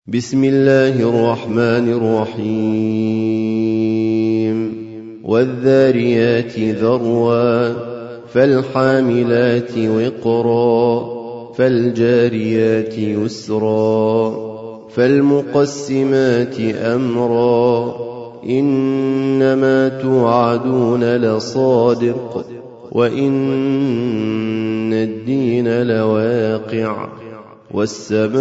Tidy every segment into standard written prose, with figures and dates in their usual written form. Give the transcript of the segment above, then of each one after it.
بسم الله الرحمن الرحيم والذاريات ذروا فالحاملات وقرا فالجاريات يسرا فالمقسمات أمرا إنما توعدون لصادق وإن الدين لواقع والسماء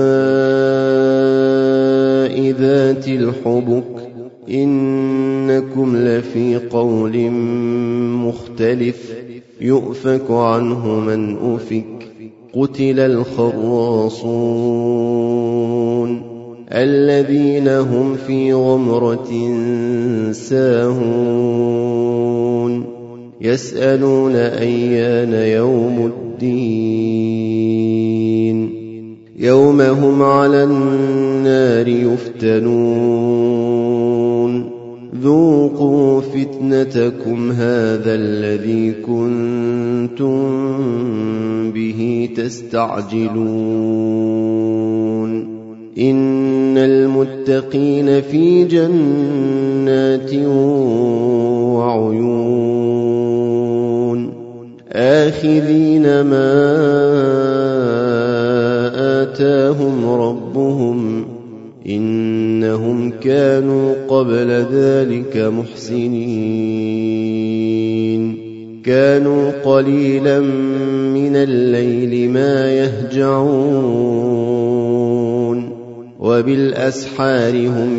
ذات الحبك إنكم لفي قول مختلف يؤفك عنه من أفك قتل الخراصون الذين هم في غمرة ساهون يسألون أيان يوم الدين يوم هم على النار يفتنون ذوقوا فتنتكم هذا الذي كنتم به تستعجلون إن المتقين في جنات وعيون آخذين ما آتاهم ربهم إنهم كانوا قبل ذلك محسنين كانوا قليلا من الليل ما يهجعون وبالأسحار هم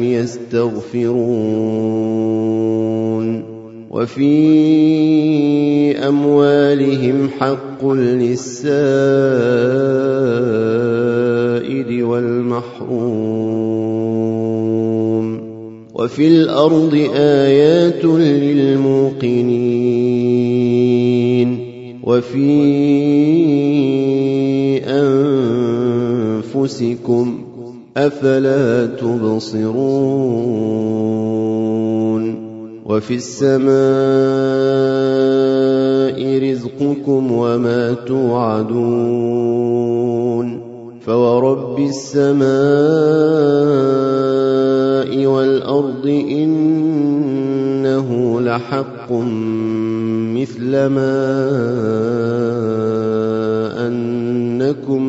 يستغفرون وفي أموالهم حق للسائل والمحروم وفي الأرض آيات للموقنين وفي أنفسكم أفلا تبصرون وفي السماء رزقكم وما توعدون فورب السماء والأرض إنه لحق مثل ما أنكم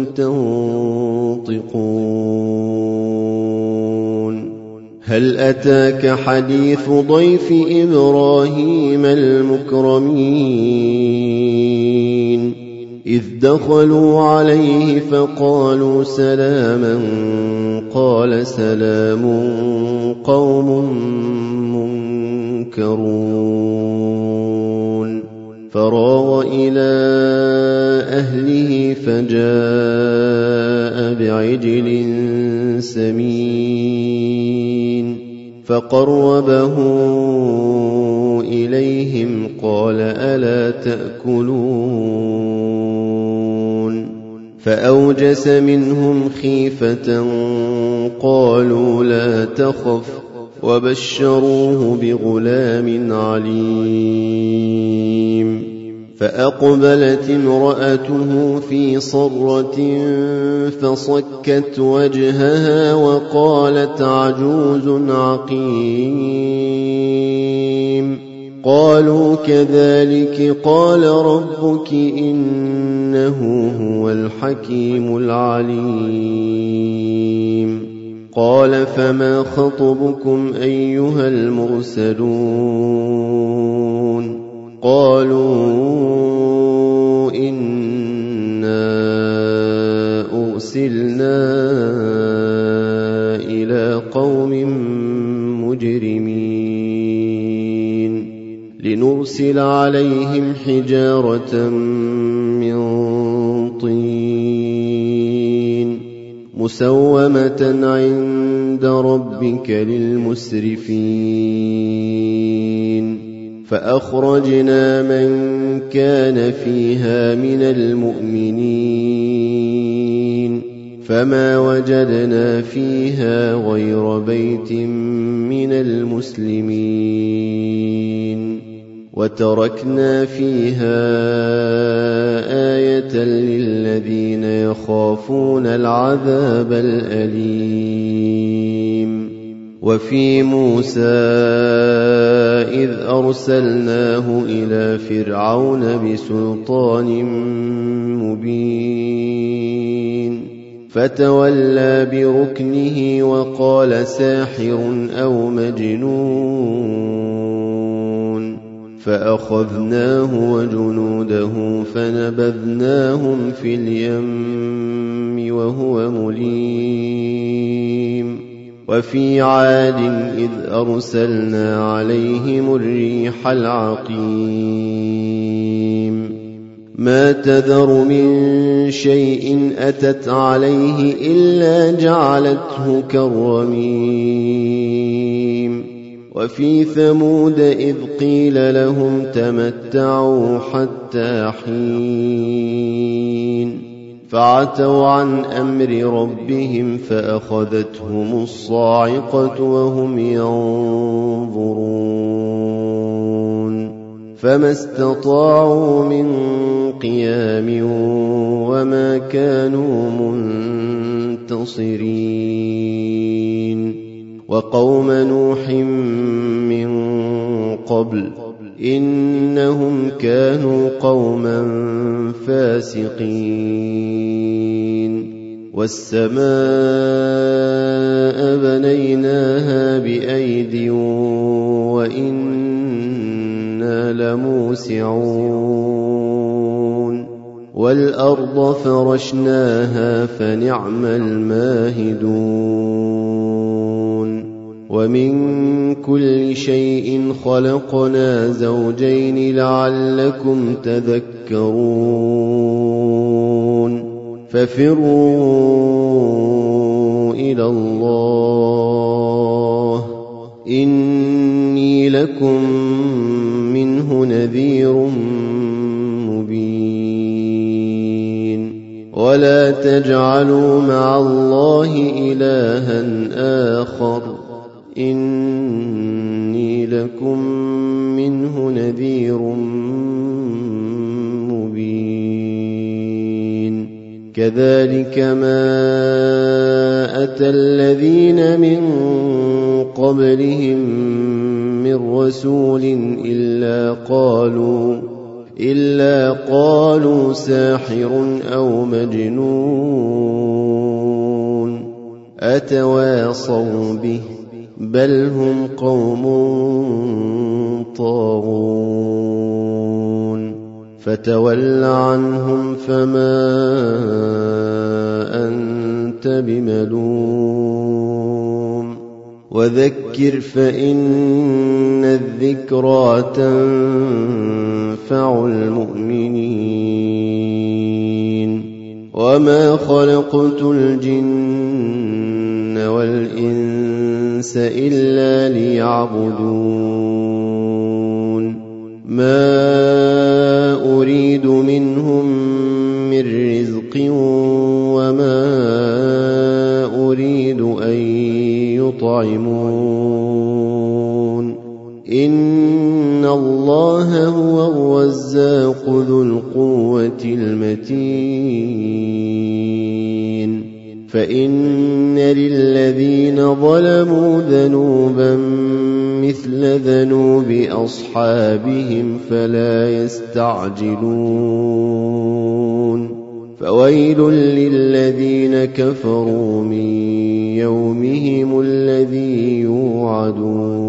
تنطقون هل أتاك حديث ضيف إبراهيم المكرمين إذ دخلوا عليه فقالوا سلاما قال سلام قوم منكرون فراغ إلى أهله فجاء بعجل سمين فقربه إليهم قال ألا تأكلون فأوجس منهم خيفة قالوا لا تخف وبشروه بغلام عليم فأقبلت امرأته في صرة فصكت وجهها وقالت عجوز عقيم قالوا كذلك قال ربك إنه هو الحكيم العليم قال فما خطبكم أيها المرسلون قالوا إنا أرسلنا إلى قوم مجرمين لنرسل عليهم حجارة من طين مسومة عند ربك للمسرفين فأخرجنا من كان فيها من المؤمنين فما وجدنا فيها غير بيت من المسلمين وتركنا فيها آية للذين يخافون العذاب الأليم. وفي موسى إذ أرسلناه إلى فرعون بسلطان مبين فتولى بركنه وقال ساحر أو مجنون، فأخذناه وجنوده فنبذناهم في اليم وهو مليم. وفي عاد إذ أرسلنا عليهم الريح العقيم ما تذر من شيء أتت عليه إلا جعلته كالرميم. وفي ثمود إذ قيل لهم تمتعوا حتى حين فعتوا عن أمر ربهم فأخذتهم الصاعقة وهم ينظرون فما استطاعوا من قيام وما كانوا منتصرين. وقوم نوح من قبل إنهم كانوا قوما فاسقين. والسماء بنيناها بأيد وإنا لموسعون. والأرض فرشناها فنعم الماهدون. ومن كل شيء خلقنا زوجين لعلكم تذكرون. ففروا إلى الله إني لكم منه نذير مبين. ولا تجعلوا مع الله إلها آخر إني لكم منه نذير مبين. كذلك ما أتى الذين من قبلهم من رسول إلا قالوا ساحر أو مجنون أتواصوا به بل هم قوم طاغون. فتول عنهم فما أنت بملوم وذكر فإن الذكرى تنفع المؤمنين. وما خلقت الجن والإنس إلا ليعبدون. ما أريد منهم من رزق وما أريد أن يطعمون. إن الله هو الرزاق ذو القوة المتين. فإن للذين ظلموا ذنوبا مثل ذنوب أصحابهم فلا يستعجلون. فويل للذين كفروا من يومهم الذي يوعدون.